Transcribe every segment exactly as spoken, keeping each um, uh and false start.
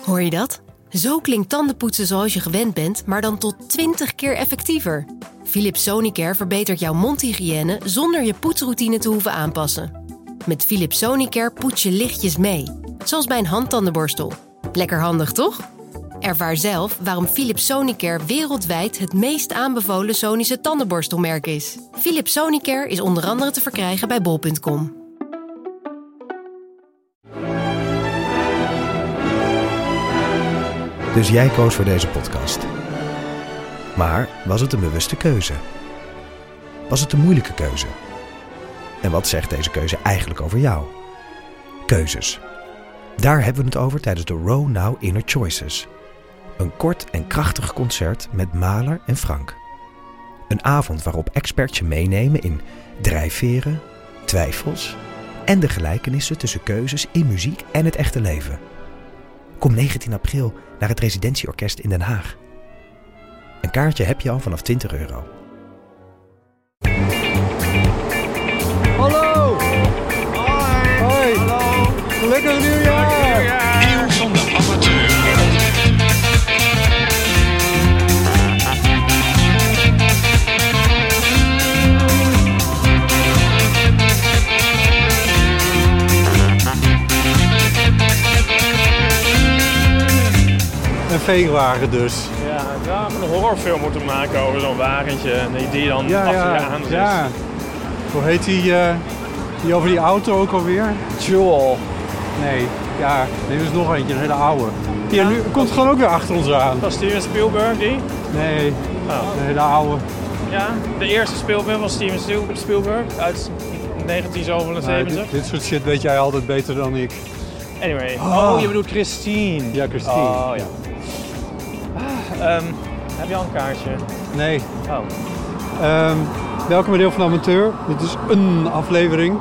Hoor je dat? Zo klinkt tandenpoetsen zoals je gewend bent, maar dan tot twintig keer effectiever. Philips Sonicare verbetert jouw mondhygiëne zonder je poetsroutine te hoeven aanpassen. Met Philips Sonicare poets je lichtjes mee, zoals bij een handtandenborstel. Lekker handig, toch? Ervaar zelf waarom Philips Sonicare wereldwijd het meest aanbevolen Sonische tandenborstelmerk is. Philips Sonicare is onder andere te verkrijgen bij bol punt com. Dus jij koos voor deze podcast. Maar was het een bewuste keuze? Was het een moeilijke keuze? En wat zegt deze keuze eigenlijk over jou? Keuzes. Daar hebben we het over tijdens de Row Now Inner Choices. Een kort en krachtig concert met Mahler en Frank. Een avond waarop experts je meenemen in drijfveren, twijfels en de gelijkenissen tussen keuzes in muziek en het echte leven. Kom negentien april naar het Residentieorkest in Den Haag. Een kaartje heb je al vanaf twintig euro. Hallo! Hoi! Hoi! Hallo! Gelukkig nieuwjaar! Eeuw van de amateur. Een veewagen dus. Ja, we hadden een horrorfilm moeten maken over zo'n wagentje die, die dan Ja, achter je ja, aan zit. ja. Hoe heet die, uh, die over die auto ook alweer? Joel. Nee, ja, dit is nog eentje, een hele oude. Hier, Ja? nu komt gewoon ook weer achter ons aan. Was Steven Spielberg die? Nee, Oh. een hele oude. Ja, de eerste Spielberg was Steven Spielberg uit negentien Nou, zevenenzeventig. dit, dit soort shit weet jij altijd beter dan ik. Anyway. Oh. Oh, je bedoelt Christine. Ja, Christine. Oh, ja. Ah, um, heb je al een kaartje? Nee. Oh. Um, welkom bij Deel van de Amateur. Dit is een aflevering.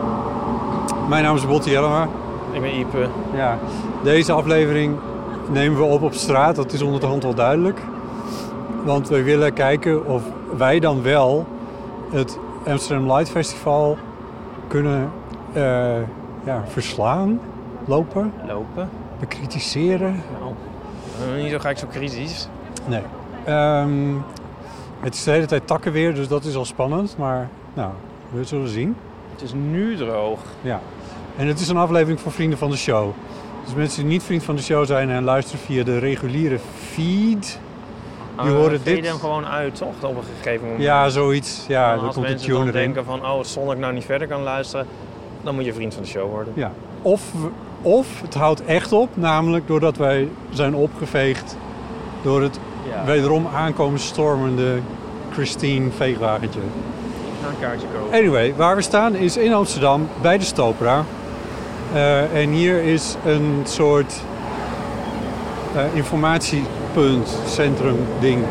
Mijn naam is Botte Jellema. Ik ben Ipe. Ja, deze aflevering nemen we op op straat. Dat is onderhand wel duidelijk. Want we willen kijken of wij dan wel het Amsterdam Light Festival kunnen uh, ja, verslaan, lopen, Lopen. bekritiseren. Nou, uh, niet zo gelijk zo kritisch. Nee. Um, het is de hele tijd takken weer, dus dat is al spannend. Maar nou, we zullen zien. Het is nu droog. Ja. En het is een aflevering voor vrienden van de show. Dus mensen die niet vriend van de show zijn en luisteren via de reguliere feed. Die Uh, horen fade dit. hem gewoon uit, toch? Op een gegeven moment. Ja, zoiets. Ja, Dan dan als komt de mensen tune dan erin. denken van, oh, zonder ik nou niet verder kan luisteren, dan moet je vriend van de show worden. Ja. Of, we- of het houdt echt op, namelijk doordat wij zijn opgeveegd door het Ja. wederom aankomen stormende Christine veegwagentje. Ik ga een kaartje kopen. Anyway, waar we staan is in Amsterdam bij de Stopera. Uh, en hier is een soort uh, informatiepunt, centrum ding.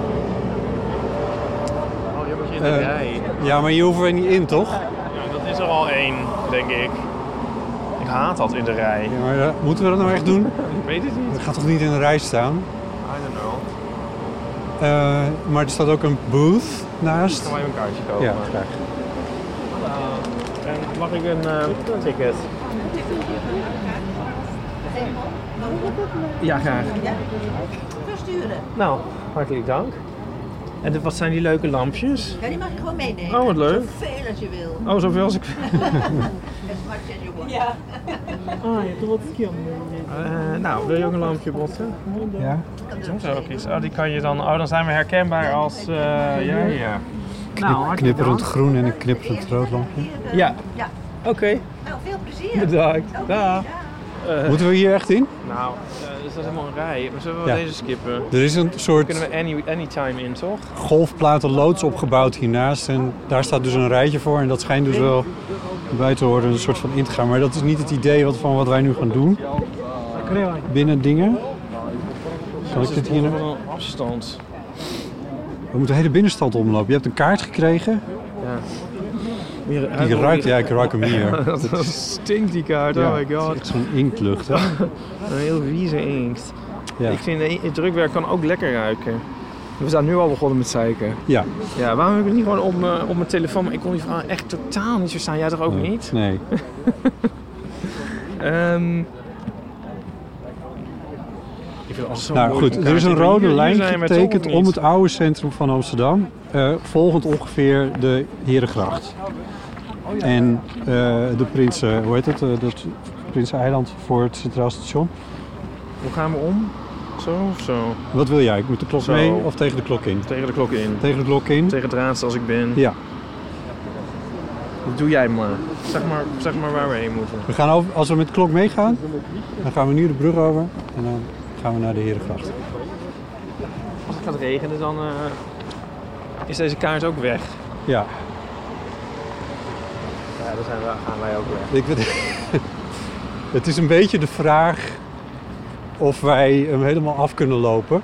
Oh, je moet je in de Uh, rij. Ja, maar hier hoeven we niet in, toch? Ja, dat is er al één, denk ik. Ik haat dat in de rij. Ja, maar uh, moeten we dat nou echt doen? Ik weet het niet. Dat gaat toch niet in een rij staan? I don't know. Uh, maar er staat ook een booth Ik naast. kan wel even een kaartje kopen. Ja, graag. Uh, en mag ik een uh, ticket? Ja, graag. Versturen. Nou, hartelijk dank. En de- wat zijn die leuke lampjes? Ja, die mag je gewoon meenemen. Oh, wat leuk. Zoveel als je wil. Oh, zoveel als ik... As much as you want. Ja. Ah, je doet het uh, Nou, wil je ook een lampje botten? Ja. Soms ook iets. Oh, die kan je dan... Oh, dan zijn we herkenbaar als... Uh, ja, ja. Knip, knipperend groen en een knipperend rood lampje. Ja. Ja. Oké. Okay. Nou, veel plezier. Bedankt. Oké, Dag. ja. Uh, Moeten we hier echt in? nou, uh, is dat helemaal een rij? Maar zullen we Ja. deze skippen? Er is een soort Kunnen we any, anytime in, toch? golfplaten loods opgebouwd hiernaast. En daar staat dus een rijtje voor. En dat schijnt dus wel bij te horen een soort van in te gaan. Maar dat is niet het idee wat, van wat wij nu gaan doen. Binnen dingen. Zal ik dit hier Van nou? een afstand. We moeten de hele binnenstad omlopen. Je hebt een kaart gekregen. Ja. Die ruikt, ja, ik ruik hem hier. Dat stinkt die kaart, Ja, oh my het is god. echt zo'n inktlucht. Hè? Een heel vieze inkt. Ja. Ik vind de- het drukwerk kan ook lekker ruiken. We zijn nu al begonnen met zeiken. Ja. Ja, waarom heb ik het niet gewoon op mijn, op mijn telefoon? Maar ik kon die vrouw echt totaal niet verstaan. Jij toch ook Nee. niet? Nee. Um, Ik vind het altijd zo Nou moeilijk goed, om er is een kaarten. rode Hier- hier lijn zijn we toch getekend niet? om het oude centrum van Amsterdam. Uh, volgend ongeveer de Herengracht. En uh, de Prinsen, hoe heet het? Uh, dat Prinseneiland voor het Centraal Station. Hoe gaan we om? Zo of zo? Wat wil jij? Met de klok Zo. mee of tegen de klok in? Tegen de klok in. Tegen de klok in? Tegen het raadst als ik ben. Ja. Dat doe jij maar. Zeg maar, zeg maar waar we heen moeten. We gaan over, als we met de klok meegaan, dan gaan we nu de brug over en dan gaan we naar de Herengracht. Als het gaat regenen, dan uh, is deze kaart ook weg. Ja. Ja, dan zijn we, gaan wij ook weg. Ik weet, het is een beetje de vraag of wij hem helemaal af kunnen lopen.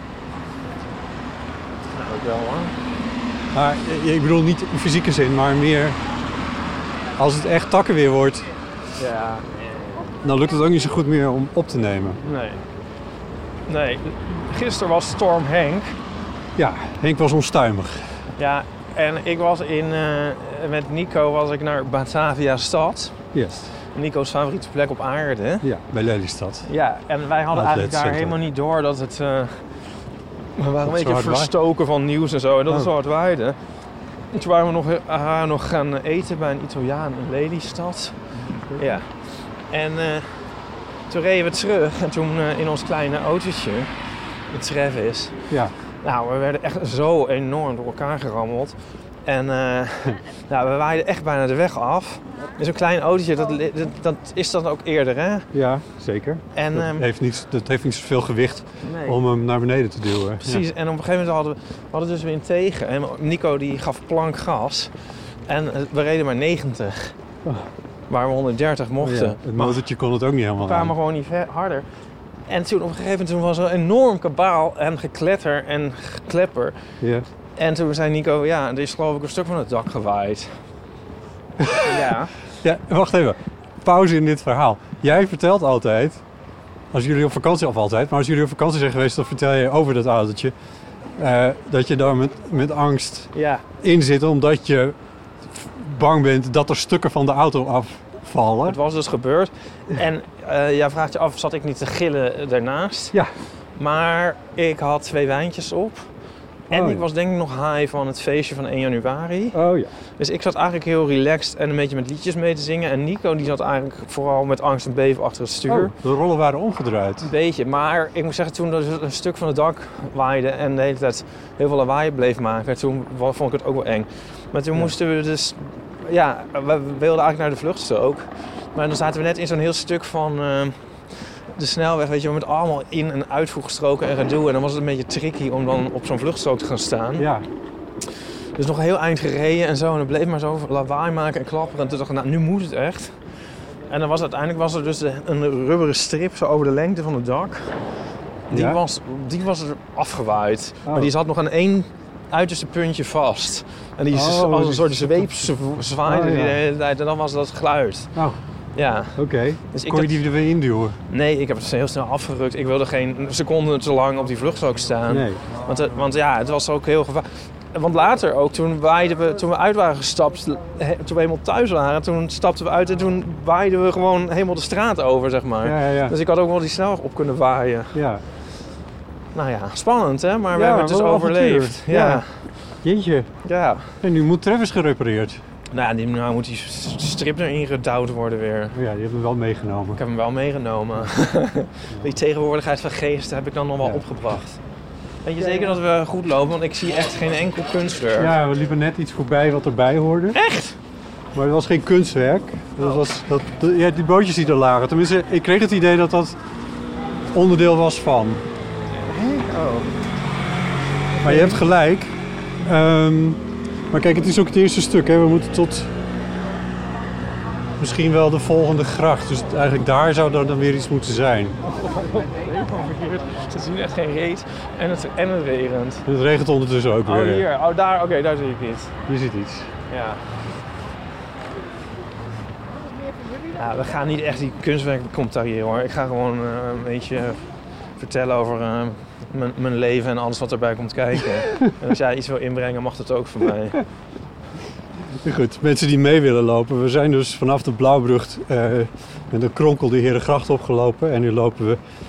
Nou, ook wel hoor. Maar ik bedoel niet in fysieke zin, maar meer als het echt takkenweer wordt, Ja. dan lukt het ook niet zo goed meer om op te nemen. Nee. Nee. Gisteren was Storm Henk. Ja, Henk was onstuimig. Ja, en ik was in, uh, met Nico was ik naar Batavia Stad. Yes. Nico's favoriete plek op aarde. Ja, bij Lelystad. Ja, en wij hadden Outlet eigenlijk daar center. helemaal niet door dat het... Uh, we waren een zo beetje hard verstoken van nieuws en zo. En dat Oh. het zo hard waaide. En toen waren we nog, uh, nog gaan eten bij een Italiaan in Lelystad. Ja. En uh, toen reden we terug. En toen uh, in ons kleine autootje, de Travis. Ja. Nou, we werden echt zo enorm door elkaar gerammeld. En uh, nou, we waaiden echt bijna de weg af. En zo'n klein autootje, dat, dat, dat is dan ook eerder, hè? Ja, zeker. En, dat, um, heeft niet, dat heeft niet zoveel gewicht nee. om hem naar beneden te duwen. Precies, Ja. en op een gegeven moment hadden we, we hadden dus weer tegen. En Nico die gaf plank gas. En we reden maar negentig. Oh. Waar we honderddertig mochten. Ja, het motortje kon het ook niet helemaal We kwamen aan. gewoon niet ver, harder. En toen op een gegeven moment toen was er een enorm kabaal en gekletter en geklepper. Ja. En toen zei Nico, ja, er is geloof ik een stuk van het dak gewaaid. Ja. Ja, wacht even. Pauze in dit verhaal. Jij vertelt altijd, als jullie op vakantie, of altijd, maar als jullie op vakantie zijn geweest, dan vertel je over dat autootje. Uh, dat je daar met, met angst Ja. in zit, omdat je bang bent dat er stukken van de auto afvallen. Het was dus gebeurd. En uh, jij vraagt je af, zat ik niet te gillen daarnaast? Ja. Maar ik had twee wijntjes op. En Oh, ja. ik was denk ik nog high van het feestje van één januari. Oh ja. Dus ik zat eigenlijk heel relaxed en een beetje met liedjes mee te zingen. En Nico die zat eigenlijk vooral met angst en beven achter het stuur. Oh, de rollen waren omgedraaid. Een beetje, maar ik moet zeggen, toen er een stuk van het dak waaide en de hele tijd heel veel lawaai bleef maken, toen vond ik het ook wel eng. Maar toen Ja. moesten we dus, ja, we wilden eigenlijk naar de vluchtstrook. Maar dan zaten we net in zo'n heel stuk van uh, de snelweg, weet je, met allemaal in- en uitvoegstroken en gedoe. En dan was het een beetje tricky om dan op zo'n vluchtstrook te gaan staan. Ja. Dus nog een heel eind gereden en zo. En het bleef maar zo lawaai maken en klapperen. En toen dacht ik, nou, nu moet het echt. En dan was uiteindelijk was er dus de, een rubberen strip zo over de lengte van het dak. Die, Ja? was, die was er afgewaaid. Oh. Maar die zat nog aan één uiterste puntje vast. En die is Oh, als een die- soort zweep zwaaide Oh, ja. die de hele tijd. En dan was dat geluid. Oh, Ja. oké. Okay. Dus ik Kon je dacht- die er weer induwen? Nee, ik heb het heel snel afgerukt. Ik wilde geen seconde te lang op die vluchtstrook staan. Nee. Want, het- want ja, het was ook heel gevaarlijk. Want later ook, toen, waaiden we, toen we uit waren gestapt, he- toen we helemaal thuis waren, toen stapten we uit en toen waaiden we gewoon helemaal de straat over, zeg maar. Ja, ja, ja. Dus ik had ook wel die snelweg op kunnen waaien. Ja. Nou ja, spannend hè, maar we Ja, hebben het dus wel overleefd. avontuur. Ja. Ja. Jeetje. Ja. En nu moet Travis gerepareerd. Nou, ja, die, nou moet die s- strip erin gedouwd worden weer. Oh ja, die hebben we wel meegenomen. Ik heb hem wel meegenomen. Die tegenwoordigheid van geest heb ik dan nog wel Ja. opgebracht. Weet je zeker dat we goed lopen? Want ik zie echt geen enkel kunstwerk. Ja, we liepen net iets voorbij wat erbij hoorde. Echt? Maar het was geen kunstwerk. Dat was, dat, de- ja, die bootjes die er lagen. Tenminste, ik kreeg het idee dat dat onderdeel was van. Oh. Maar je hebt gelijk. Ehm, maar kijk, het is ook het eerste stuk. Hè. We moeten tot misschien wel de volgende gracht. Dus eigenlijk daar zou er dan weer iets moeten zijn. Ze zien echt geen reet en het, en het regent. Het regent ondertussen ook Oh, weer. hier. Oh, daar. Oké, daar zie ik iets. Je ziet iets. Ja. Ja, we gaan niet echt die kunstwerken commentariëren hoor. Ik ga gewoon uh, een beetje vertellen over uh, mijn, mijn leven en alles wat erbij komt kijken. En als jij iets wil inbrengen, mag dat ook van mij. Goed, mensen die mee willen lopen. We zijn dus vanaf de Blauwbrug uh, met een kronkel de Herengracht opgelopen. En nu lopen we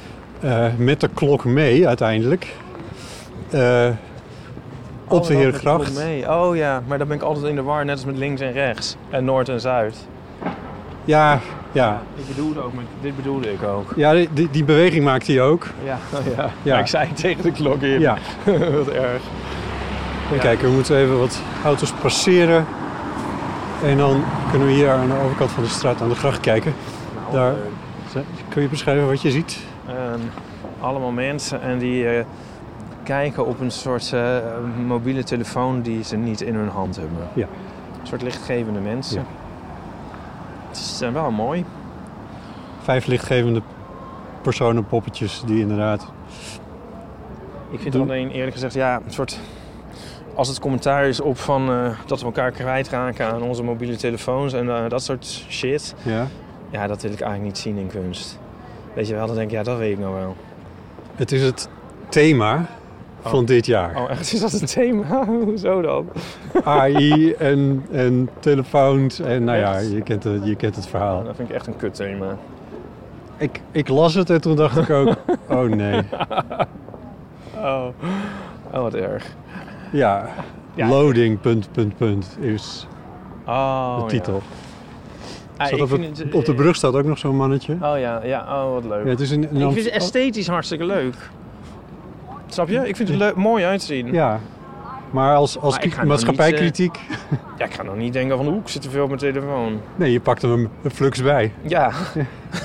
uh, met de klok mee uiteindelijk. Uh, op oh, de Herengracht. Mee. Oh ja, maar dan ben ik altijd in de war, net als met links en rechts. En noord en zuid. Ja, ja. Ik bedoelde ook met, dit bedoelde ik ook. Ja, die, die beweging maakt hij ook. Ja, oh, ja. ja. Maar ik zei tegen de klok in. Ja. Wat erg. En kijk, we moeten even wat auto's passeren. En dan kunnen we hier aan de overkant van de straat aan de gracht kijken. Nou, Daar. Uh, kun je beschrijven wat je ziet? Uh, allemaal mensen en die uh, kijken op een soort uh, mobiele telefoon die ze niet in hun hand hebben. Ja. Een soort lichtgevende mensen. Ja. Het is uh, wel mooi. Vijf lichtgevende personenpoppetjes die inderdaad... Ik vind alleen eerlijk gezegd, ja, een soort... Als het commentaar is op van uh, dat we elkaar kwijtraken aan onze mobiele telefoons en uh, dat soort shit. Ja. Ja, dat wil ik eigenlijk niet zien in kunst. Weet je wel, dan denk ik, ja, dat weet ik nou wel. Het is het thema oh. van dit jaar. Oh, echt? Is dat het thema? Hoezo dan? A I en, en telefoons en nou ja, je kent het, je kent het verhaal. Dat vind ik echt een kut thema. Ik, ik las het en toen dacht ik ook, oh nee. Oh, oh wat erg. Ja, ja. Loading, punt, punt, punt, is oh, de titel. Ja. Ah, op, het, het, op de brug staat ook nog zo'n mannetje. Oh ja, ja, oh wat leuk. Ja, het is een, een ik vind het esthetisch hartstikke leuk. Snap je? Ik vind het leuk, mooi uitzien. Ja, maar als, als maar maatschappijkritiek... Niet, uh, ja, ik ga nog niet denken van, oeh, ik zit te veel op mijn telefoon. Nee, je pakt hem een flux bij. Ja. ja.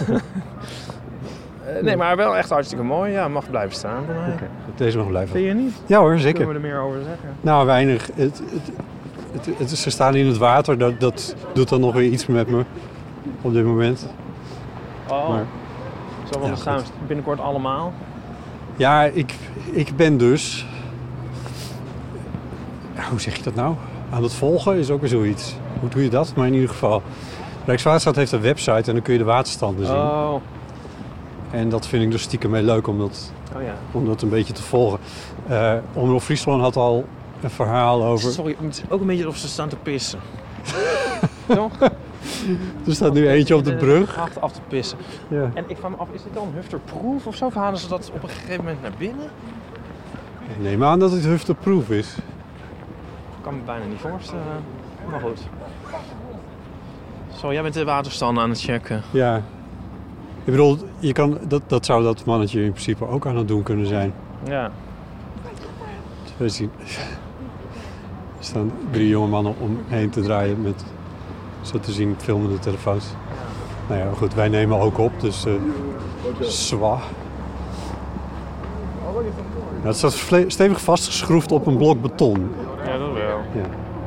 uh, nee, maar wel echt hartstikke mooi. Ja, mag blijven staan voor mij. Okay, deze mag blijven. Vind je niet? Ja hoor, zeker. Kunnen we er meer over zeggen? Nou, weinig. Het, het, het, het, ze staan in het water, dat, dat doet dan nog weer iets met me op dit moment. Oh, maar, zo ja, staan binnenkort allemaal? Ja, ik, ik ben dus... Hoe zeg je dat nou? Aan het volgen is ook weer zoiets. Hoe doe je dat? Maar in ieder geval... Rijkswaterstaat heeft een website en dan kun je de waterstanden zien. Oh. En dat vind ik dus stiekem heel leuk om dat, oh ja. om dat een beetje te volgen. Uh, Omroep Friesland had al een verhaal over... Sorry, het is ook een beetje of ze staan te pissen. Toch? Er staat nu eentje op de brug. Gracht af te pissen. Ja. En ik vraag me af, is dit dan hufterproof of zo? Of halen ze dat op een gegeven moment naar binnen? Ik neem aan dat het hufterproof is. Ik kan me bijna niet voorstellen. Maar goed. Zo, jij bent de waterstanden aan het checken. Ja. Ik bedoel, je kan, dat, dat zou dat mannetje in principe ook aan het doen kunnen zijn. Ja. We zien. Er staan drie jonge mannen omheen te draaien met, zo te zien, filmende telefoons. Nou ja, goed, wij nemen ook op, dus uh, zwa. Ja, het staat stevig vastgeschroefd op een blok beton. Ja, dat wel. Ja.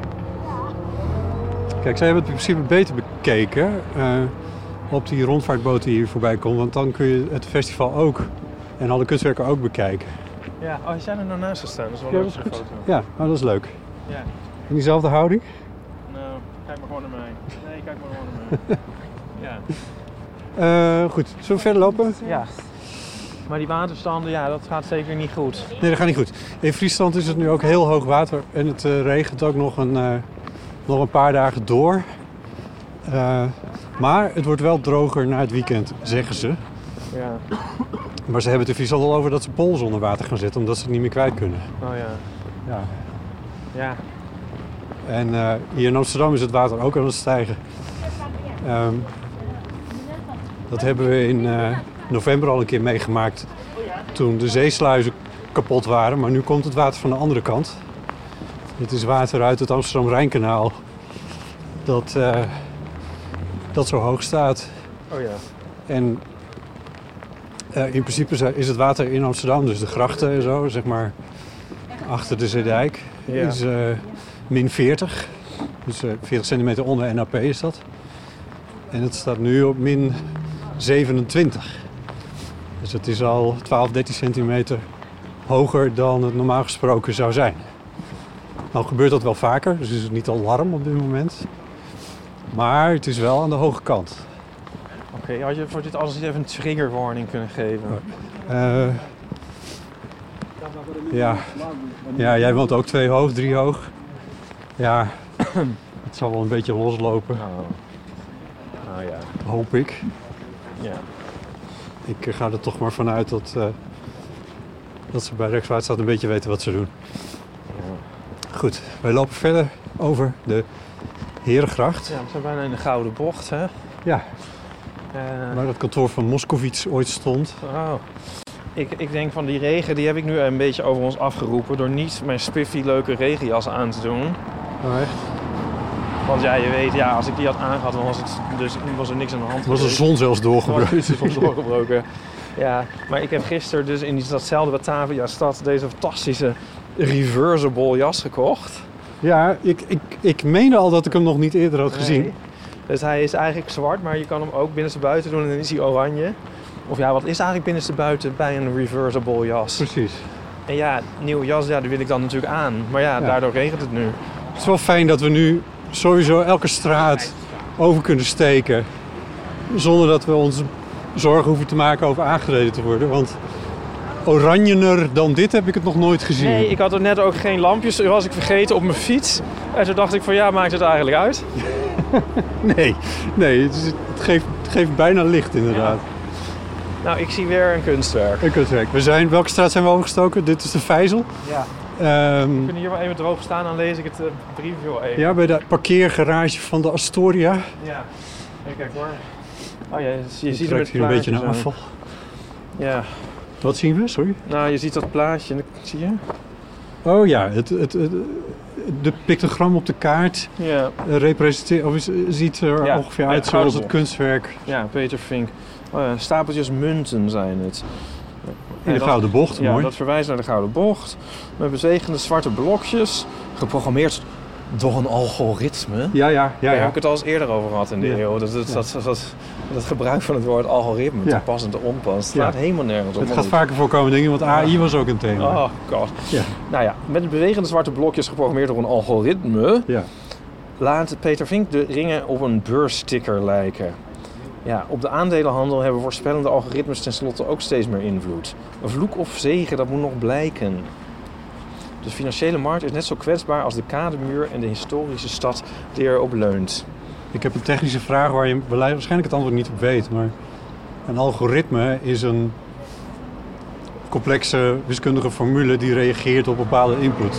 Kijk, zij hebben het in principe beter bekeken uh, op die rondvaartboot die hier voorbij komt. Want dan kun je het festival ook en alle kunstwerken ook bekijken. Ja, oh, je zijn er nou naast gestaan. Dat is wel ja, een dat is leuke goed. foto. Ja, oh, dat is leuk. Ja. In diezelfde houding? Nou, kijk maar gewoon naar mij. Nee, kijk maar gewoon naar mij. Ja. Uh, goed, zullen we verder lopen? Ja. Maar die waterstanden, ja, dat gaat zeker niet goed. Nee, dat gaat niet goed. In Friesland is het nu ook heel hoog water en het uh, regent ook nog een, uh, nog een paar dagen door. Uh, maar het wordt wel droger na het weekend, zeggen ze. Ja. Maar ze hebben het in Friesland al over dat ze pols onder water gaan zetten, omdat ze het niet meer kwijt kunnen. Oh ja. Ja. Ja. En uh, hier in Amsterdam is het water ook aan het stijgen. Um, dat hebben we in uh, november al een keer meegemaakt toen de zeesluizen kapot waren. Maar nu komt het water van de andere kant. Het is water uit het Amsterdam-Rijnkanaal dat, uh, dat zo hoog staat. Oh ja. En uh, in principe is het water in Amsterdam, dus de grachten en zo, zeg maar achter de Zeedijk, ja. is uh, min veertig. Dus uh, veertig centimeter onder N A P is dat. En het staat nu op min zevenentwintig. Dus het is al twaalf, dertien centimeter hoger dan het normaal gesproken zou zijn. Nou gebeurt dat wel vaker, dus is het niet alarm op dit moment. Maar het is wel aan de hoge kant. Oké, okay, had je voor dit alles even een trigger warning kunnen geven? Uh, ja. ja, jij woont ook twee hoog, drie hoog. Ja, het zal wel een beetje loslopen. Oh. Oh ja. Hoop ik. Ja. ik ga er toch maar vanuit dat, uh, dat ze bij Rijkswaterstaat een beetje weten wat ze doen. Ja. Goed, wij lopen verder over de Herengracht. Ja, we zijn bijna in de Gouden Bocht, hè? Ja, uh, waar het kantoor van Moskovits ooit stond. Oh. Ik, ik denk van die regen, die heb ik nu een beetje over ons afgeroepen... door niet mijn spiffy leuke regenjas aan te doen. Oh, echt? Want ja, je weet, ja, als ik die had aangehad, dan was, het, dus, was er niks aan de hand. Was de zon zelfs doorgebroken? Was de zon doorgebroken. Ja, maar ik heb gisteren dus in datzelfde Batavia-stad deze fantastische reversible jas gekocht. Ja, ik, ik, ik meende al dat ik hem nog niet eerder had gezien. Nee. Dus hij is eigenlijk zwart, maar je kan hem ook binnenstebuiten doen en dan is hij oranje. Of ja, wat is eigenlijk binnenstebuiten bij een reversible jas? Precies. En ja, nieuwe jas, ja, die wil ik dan natuurlijk aan. Maar ja, ja, daardoor regent het nu. Het is wel fijn dat we nu sowieso elke straat over kunnen steken. Zonder dat we ons zorgen hoeven te maken over aangereden te worden. Want oranjener dan dit heb ik het nog nooit gezien. Nee, ik had er net ook geen lampjes. Dat was ik vergeten op mijn fiets. En toen dacht ik van ja, maakt het eigenlijk uit? nee, nee het, is, het, geeft, het geeft bijna licht inderdaad. Ja. Nou, ik zie weer een kunstwerk. Een kunstwerk. We zijn, welke straat zijn we overgestoken? Dit is de Vijzel. Ja. Um, we kunnen hier wel even droog staan, dan lees ik het uh, briefje wel even. Ja, bij de parkeergarage van de Astoria. Ja, even kijken hoor. Oh ja, je, je ziet er met hier een beetje naar afval. Ja. Wat zien we? Sorry? Nou, je ziet dat plaatje, zie je? Oh ja, het, het, het, de pictogram op de kaart ja. representeert, of ziet er ja. ongeveer uit zoals het kunstwerk. Ja, Peter Vink. Oh ja, stapeltjes munten zijn het. In de dat, Gouden Bocht, ja, mooi. Dat verwijst naar de Gouden Bocht. Met bezegende zwarte blokjes. Geprogrammeerd door een algoritme. Ja, ja, ja. Daar ja. heb ik het al eens eerder over gehad in de ja. eeuw. Dat, dat, ja. dat, dat, dat, dat gebruik van het woord algoritme, ja. te pas en te onpas. Het slaat ja. helemaal nergens op. Het gaat vaker voorkomen, denk ik, want A I was ook een thema. Oh god. Ja. Nou ja, met bewegende zwarte blokjes geprogrammeerd door een algoritme... Ja. laat Peter Vink de ringen op een beurssticker lijken. Ja, op de aandelenhandel hebben voorspellende algoritmes tenslotte ook steeds meer invloed. Een vloek of zegen, dat moet nog blijken. De financiële markt is net zo kwetsbaar als de kademuur en de historische stad die erop leunt. Ik heb een technische vraag waar je waarschijnlijk het antwoord niet op weet. Maar een algoritme is een complexe wiskundige formule die reageert op bepaalde input.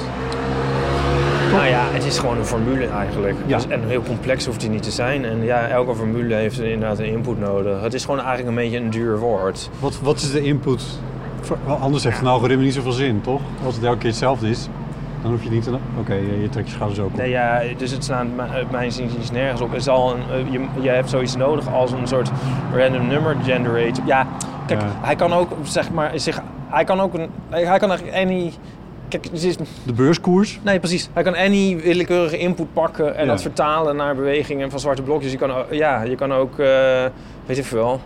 Nou ja, het is gewoon een formule eigenlijk. Ja. Dus, en heel complex hoeft die niet te zijn. En ja, elke formule heeft inderdaad een input nodig. Het is gewoon eigenlijk een beetje een duur woord. Wat, wat is de input? Anders heeft een algoritme niet zoveel zin, toch? Als het elke keer hetzelfde is, dan hoef je niet te... Oké, okay, je trekt je schouders ook op. Nee, ja, dus het slaat mijn zin nergens op. Het is al een, je, je hebt zoiets nodig als een soort random number generator. Ja, kijk, ja. hij kan ook, zeg maar, zich, hij kan ook een... Hij kan eigenlijk any... Kijk, het is... De beurskoers? Nee, precies. Hij kan any willekeurige input pakken en ja. dat vertalen naar bewegingen van zwarte blokjes. Je kan, ja, je kan ook, uh, weet ik veel...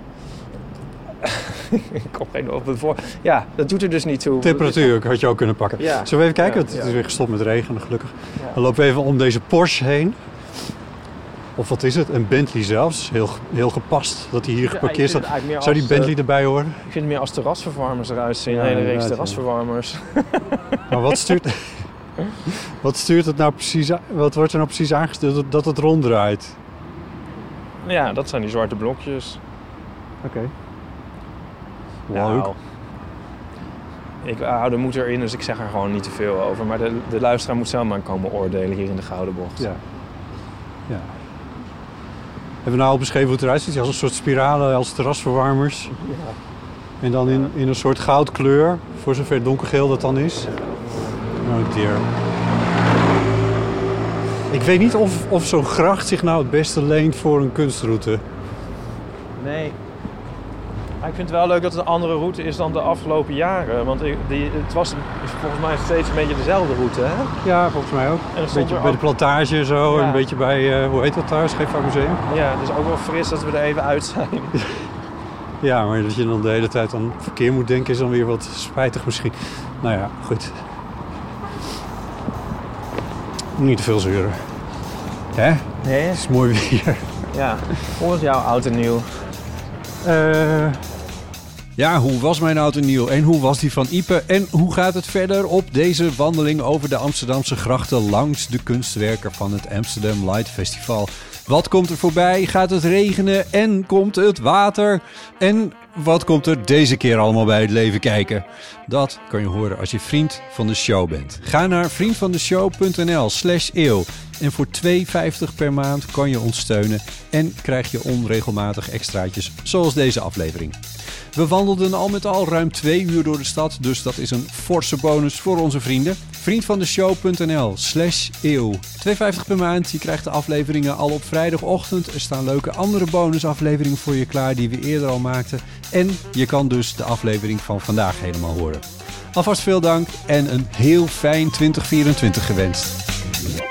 Ik kom geen op het voor. Ja, dat doet er dus niet toe. Temperatuur had je ook kunnen pakken. Ja. Zullen we even kijken? Ja, het ja. is weer gestopt met regen, gelukkig. Ja. Dan lopen we even om deze Porsche heen. Of wat is het? Een Bentley zelfs. Heel, heel gepast dat hij hier geparkeerd staat. Ja, zou die Bentley uh, erbij horen? Ik vind het meer als terrasverwarmers eruit zien. Ja, een hele reeks ja, terrasverwarmers. Maar wat stuurt, wat stuurt het nou precies aan? Wat wordt er nou precies aangestuurd dat het ronddraait? Ja, dat zijn die zwarte blokjes. Oké. Okay. Nou, ik hou de moed erin, dus ik zeg er gewoon niet te veel over. Maar de, de luisteraar moet zelf maar komen oordelen hier in de Gouden Bocht. Ja. Ja. Hebben we nou al beschreven hoe het eruit ziet? Als een soort spiralen, als terrasverwarmers. Ja. En dan in, in een soort goudkleur, voor zover donkergeel dat dan is. Oh dear. Ik weet niet of, of zo'n gracht zich nou het beste leent voor een kunstroute. Nee. Maar ik vind het wel leuk dat het een andere route is dan de afgelopen jaren. Want die, het was volgens mij steeds een beetje dezelfde route, hè? Ja, volgens mij ook. En een beetje bij ook... de plantage zo, ja. en een beetje bij, uh, hoe heet dat daar, Scheepvaartmuseum? Ja, dus ook wel fris dat we er even uit zijn. Ja, maar dat je dan de hele tijd aan verkeer moet denken is dan weer wat spijtig misschien. Nou ja, goed. Niet te veel zeuren. Hè? Nee? Het is mooi weer. Ja, hoe was jouw oud en nieuw? Uh, ja, hoe was mijn oud en nieuw? En hoe was die van Ipe? En hoe gaat het verder op deze wandeling over de Amsterdamse grachten langs de kunstwerken van het Amsterdam Light Festival? Wat komt er voorbij? Gaat het regenen? En komt het water? En wat komt er deze keer allemaal bij het leven kijken? Dat kan je horen als je vriend van de show bent. Ga naar vriendvandeshow.nl slash eeuw. En voor twee euro vijftig per maand kan je ons steunen en krijg je onregelmatig extraatjes zoals deze aflevering. We wandelden al met al ruim twee uur door de stad, dus dat is een forse bonus voor onze vrienden. Vriendvandeshow.nl slash eeuw. twee euro vijftig per maand. Je krijgt de afleveringen al op vrijdagochtend. Er staan leuke andere bonusafleveringen voor je klaar die we eerder al maakten. En je kan dus de aflevering van vandaag helemaal horen. Alvast veel dank en een heel fijn twintig vierentwintig gewenst.